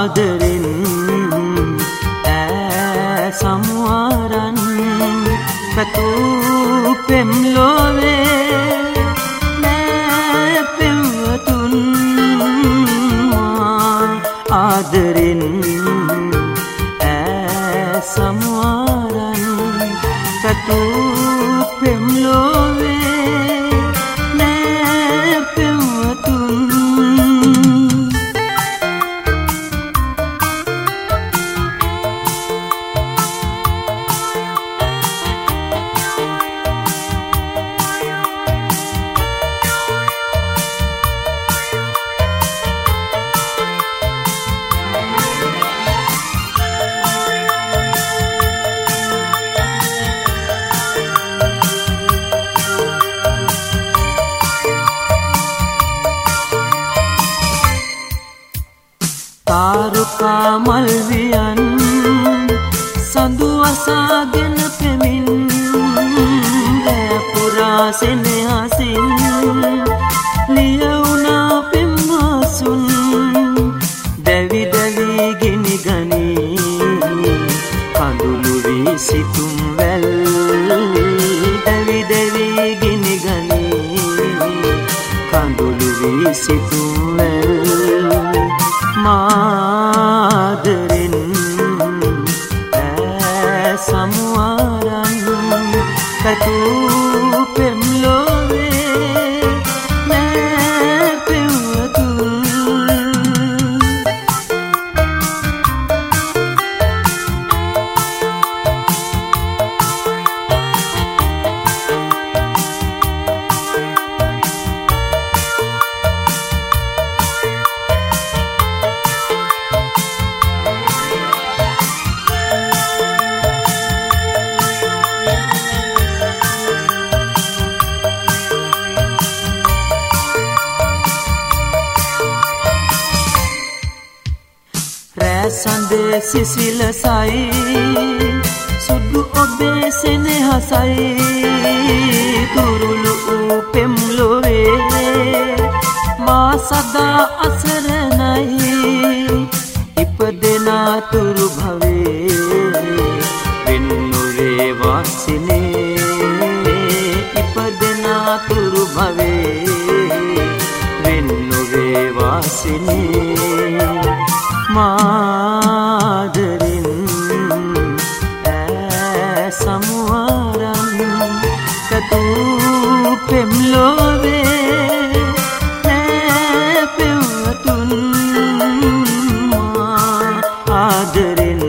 ආදරෙන් සමුවරන් පැතූ පෙම් ලොවේ නෑ පෙම්වතුන් ආදරෙන් සමුවරන් පැතූ පෙම් ලොවේ නෑ පෙම්වතුන් තාරුකා මල්වියන් සඳු අසාගෙන පෙමින් පුරා සෙනෙහසින් ලියවුණා පෙම්මාසුන් දැවි දැවි ගිනි ගනී කඳුළු වී සිතුම් වැල් දැවි දැවි ගිනි ගනී කඳුළු වී සිතුම් වැල් මාදරෙන් සමුවරන් පැතූ පෙම් ලොවේ නෑ පෙම්වතුන් සඳේ සිසිලසයි සුදු ඔබේ සෙනෙහසයි තුරුළු පෙම් ලොවේ මා සදා අසරණයි ඉපදෙනා තුරු භවේ වෙන් නොවේ වාසිනේ ඉපදෙනා තුරු භවේ වෙන් නොවේ වාසිනේ මාදරෙන් සමුවරන් පැතූ පෙම් ලොවේ නෑ පෙම්වතුන් ආදරෙන්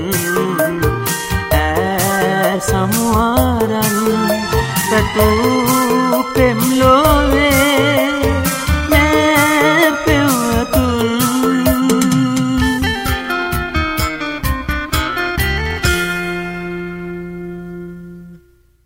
සමුවරන් පැතූ පෙම්